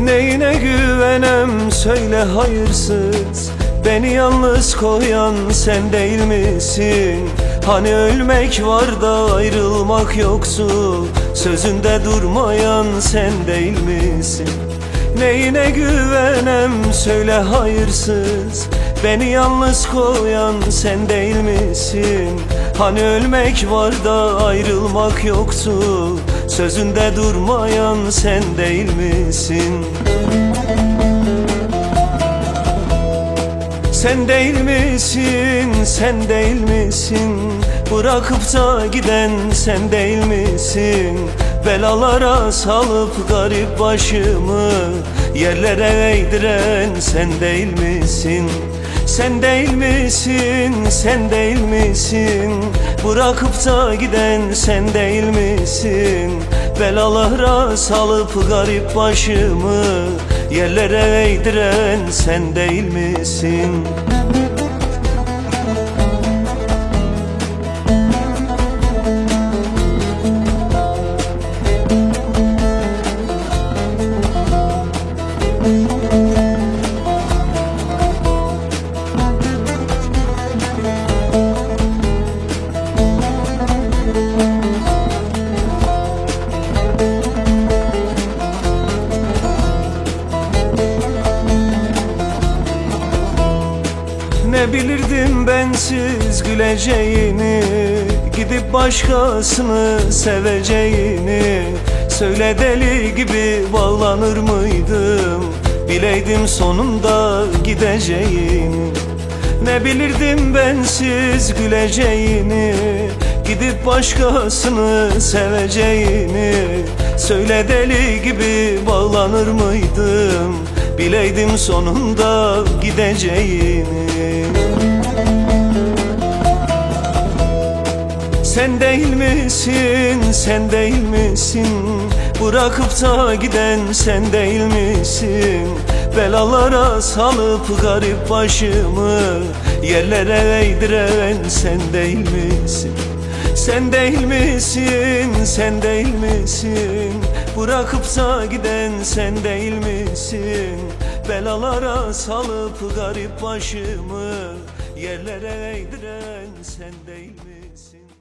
Neyine güvenem söyle hayırsız, beni yalnız koyan sen değil misin? Hani ölmek var da ayrılmak yoksul, sözünde durmayan sen değil misin? Neyine güvenem söyle hayırsız, beni yalnız koyan sen değil misin? Hani ölmek var da ayrılmak yoksul, sözünde durmayan sen değil misin? Sen değil misin, sen değil misin? Bırakıp da giden sen değil misin? Belalara salıp garip başımı yerlere eğdiren sen değil misin? Sen değil misin, sen değil misin? Bırakıp da giden sen değil misin? Belalara salıp garip başımı yerlere eğdiren sen değil misin? Ne bilirdim bensiz güleceğini, gidip başkasını seveceğini. Söyle deli gibi bağlanır mıydım, bileydim sonunda gideceğini. Ne bilirdim bensiz güleceğini, gidip başkasını seveceğini. Söyle deli gibi bağlanır mıydım, bileydim sonunda gideceğini. Sen değil misin, sen değil misin? Bırakıp da giden sen değil misin? Belalara salıp garip başımı yerlere eğdiren sen değil misin? Sen değil misin, sen değil misin? Bırakıp da giden sen değil misin? Belalara salıp garip başımı yerlere eğdiren sen değil misin?